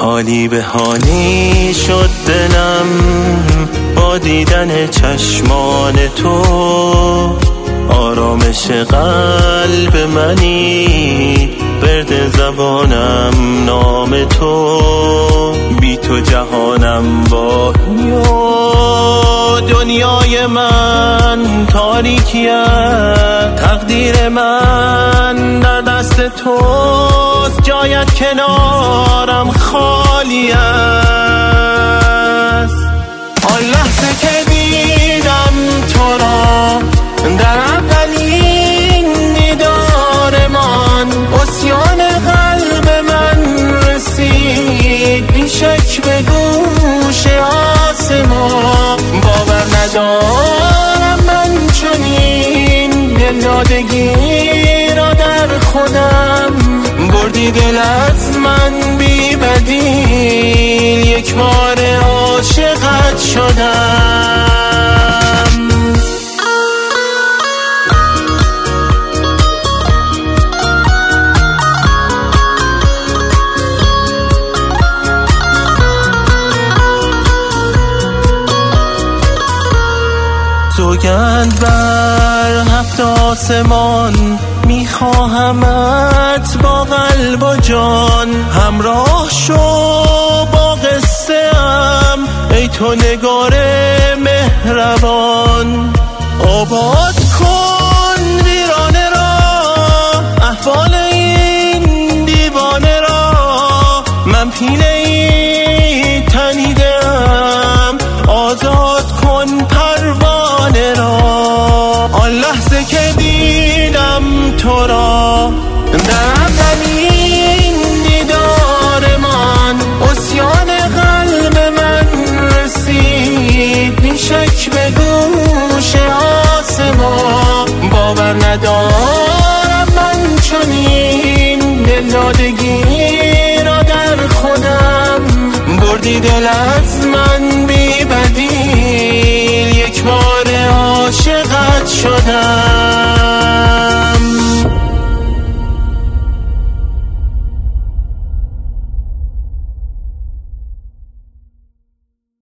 حالی به حالی شد دلم با دیدن چشمان تو، آرامش قلب منی، ورد زبانم نام تو. بی تو جهانم واهی و دنیای من تاریکیه. تقدیر من در دست توست، جایت کنارم خالی است. آن لحظه که دیدم تو را در اولین دیدارمان، عصیان قلب من رسید بی شک به گوش آسمان. باور ندارم من چنین دلدادگی را در خودم، بردی دل از من بی بدیل، یک بار عاشقت شدم. سوگند بر 7 آسمان، میخواهمت با قلب و جان. همراه شو با قصه ام ای تو نگار مهربان. آباد کن ویرانه را، احوال این دیوانه را. من پینه ای تنیدم، آزاد کن پروانه را. آن لحظه که دیدم تو را در اولین دیدار من، عصیان قلب من رسید بی شک به گوش آسمان. باور ندارم من چنین دلدادگی را در خودم، بردی دل از من بی بدیل، یک بار عاشقت شدم.